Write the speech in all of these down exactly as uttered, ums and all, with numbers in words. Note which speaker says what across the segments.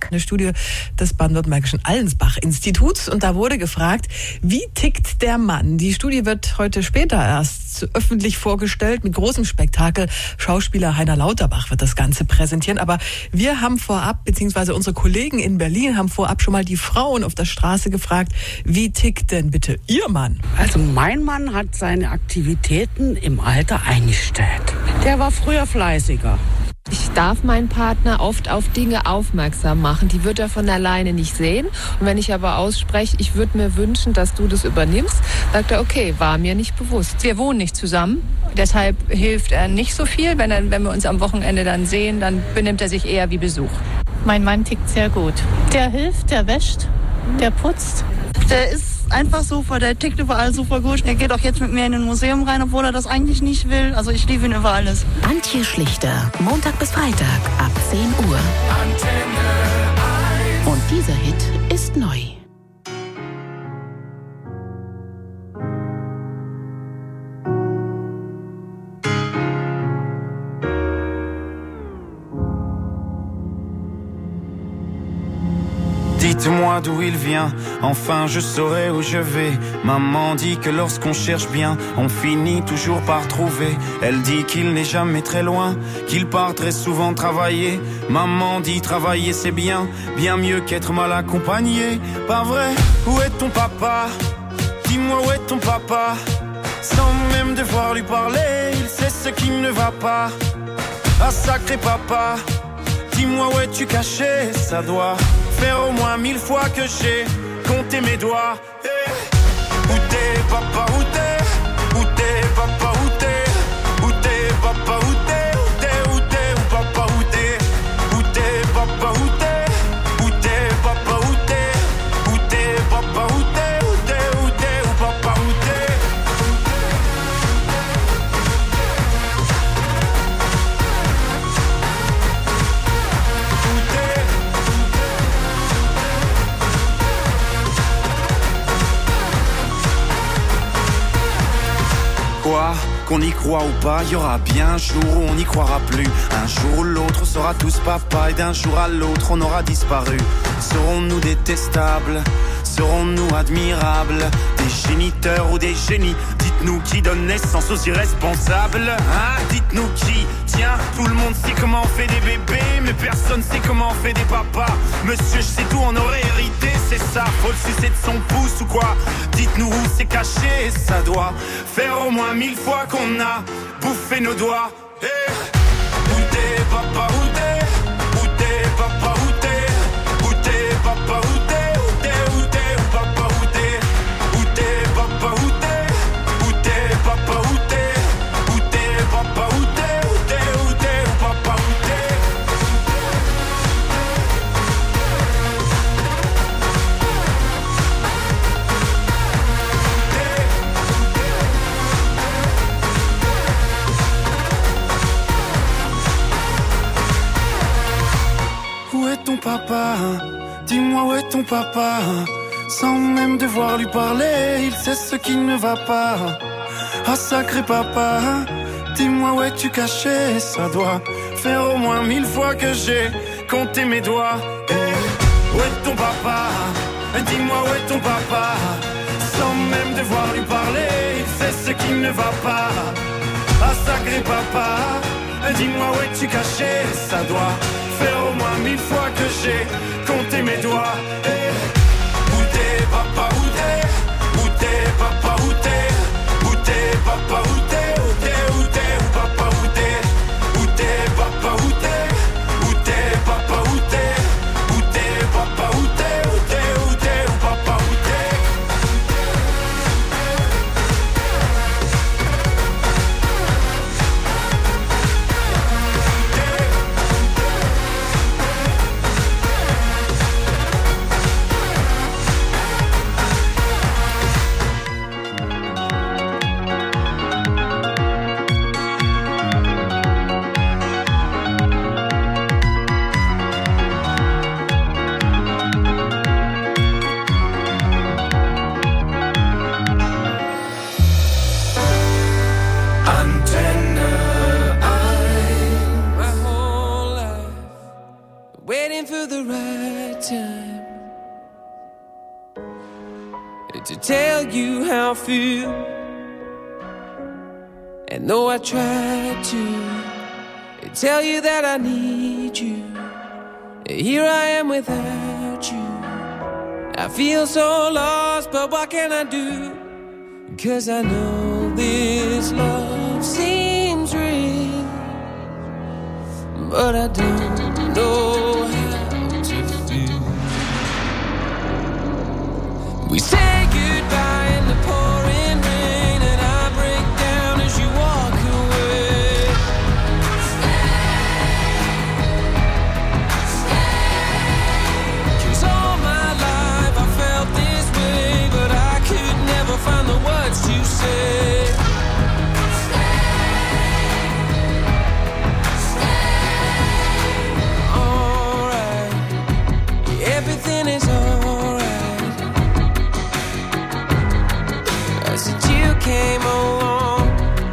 Speaker 1: eine Studie des baden-württembergischen Allensbach-Instituts. Und da wurde gefragt, wie tickt der Mann? Die Studie wird heute später erst öffentlich vorgestellt mit großem Spektakel. Schauspieler Heiner Lauterbach wird das Ganze präsentieren. Aber wir haben vorab, beziehungsweise unsere Kollegen in Berlin haben vorab schon mal die Frauen auf der Straße gefragt, wie tickt denn bitte Ihr Mann?
Speaker 2: Also mein Mann hat seine Aktivitäten im Alter eingestellt. Der war früher fleißiger.
Speaker 3: Ich darf meinen Partner oft auf Dinge aufmerksam machen, die wird er von alleine nicht sehen. Und wenn ich aber ausspreche, ich würde mir wünschen, dass du das übernimmst, sagt er, okay, war mir nicht bewusst.
Speaker 4: Wir wohnen nicht zusammen, deshalb hilft er nicht so viel. Wenn, er, wenn wir uns am Wochenende dann sehen, dann benimmt er sich eher wie Besuch.
Speaker 5: Mein Mann tickt sehr gut. Der hilft, der wäscht, der putzt.
Speaker 6: Der ist einfach super, der tickt überall super gut. Er geht auch jetzt mit mir in ein Museum rein, obwohl er das eigentlich nicht will. Also ich liebe ihn über alles.
Speaker 7: Antje Schlichter, Montag bis Freitag ab zehn Uhr. Und dieser Hit ist neu.
Speaker 8: Dites-moi d'où il vient, enfin je saurai où je vais. Maman dit que lorsqu'on cherche bien, on finit toujours par trouver. Elle dit qu'il n'est jamais très loin, qu'il part très souvent travailler. Maman dit travailler c'est bien, bien mieux qu'être mal accompagné. Pas vrai? Où est ton papa? Dis-moi où est ton papa? Sans même devoir lui parler, il sait ce qui ne va pas. Ah sacré papa, dis-moi où es-tu caché? Ça doit faire au moins mille fois que j'ai compté mes doigts. Hey. Où t'es papa, où t'es? Où t'es papa, où t'es? Où t'es papa, où t'es? Où t'es, où t'es, où papa, où t'es? Où t'es papa, où t'es? Où t'es papa, où t'es? Où t'es papa, où t'es? Où t'es, où t'es, où papa, où t'es? Quoi? Qu'on y croit ou pas, il y aura bien un jour où on n'y croira plus. Un jour où l'autre sera tous papa et d'un jour à l'autre on aura disparu. Serons-nous détestables? Serons-nous admirables? Des géniteurs ou des génies? Dites-nous qui donne naissance aux irresponsables, hein? Dites-nous qui? Tiens, tout le monde sait comment on fait des bébés, mais personne sait comment on fait des papas. Monsieur, je sais tout, on aurait hérité, c'est ça. Faut le sucer de son pouce ou quoi? Dites-nous où c'est caché, ça doit faire au moins mille fois qu'on a bouffé nos doigts. Hey. Où t'es papa, où t'es? Où t'es papa, où t'es? Où t'es papa, où t'es? Où t'es, où t'es, où papa, où t'es? Où t'es papa, où t'es? Où t'es papa, où t'es? Où t'es papa, où t'es? Où t'es, où t'es, où papa, où t'es? Où est ton papa? Dis-moi où est ton papa? Sans même devoir lui parler, il sait ce qui ne va pas. Ah sacré papa, dis-moi où es-tu caché? Ça doit faire au moins mille fois que j'ai compté mes doigts. Hey, où est ton papa? Dis-moi où est ton papa? Sans même devoir lui parler, il sait ce qui ne va pas. Ah sacré papa, dis-moi où es-tu caché? Ça doit faire au moins mille fois que j'ai compté mes doigts. Hey. Où t'es papa, où t'es? Où t'es papa, où t'es? Où t'es papa, où t'es? Où t'es, où t'es, où papa, où t'es? Où t'es papa, où t'es? Où t'es papa, où t'es? Où t'es papa, où t'es? Où t'es, où t'es, où papa, où t'es?
Speaker 9: waiting for the right time to tell you how I feel. And though I tried to tell you that I need you, here I am without you. I feel so lost, but what can I do? 'Cause I know this love seems real, but I don't know how to feel. We say goodbye in the pouring rain, and I break down as you walk away. Cause all my life I felt this way, but I could never find the words to say. Alright, everything is alright. I said you came along,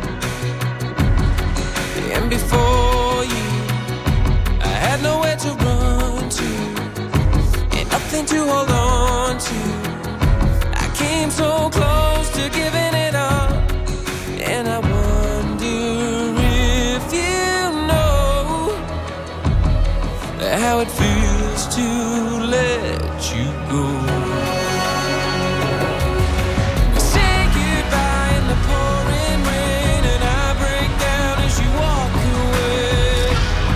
Speaker 9: and before you I had nowhere to run to, and nothing to hold on to. I came so close to giving it up, and I wonder if you know how it feels to let you go. We say goodbye in the pouring rain, and I break down as you walk away.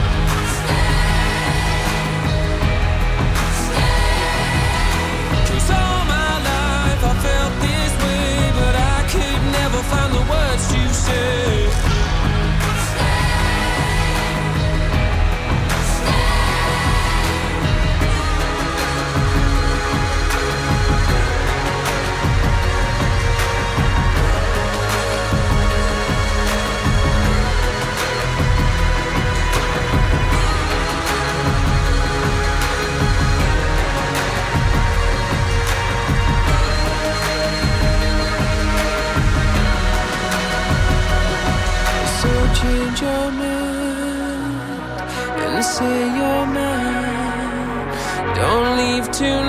Speaker 9: Cause all my life I felt this way, but I could never find the words to say. So change your mind and say you're mine. Don't leave tonight.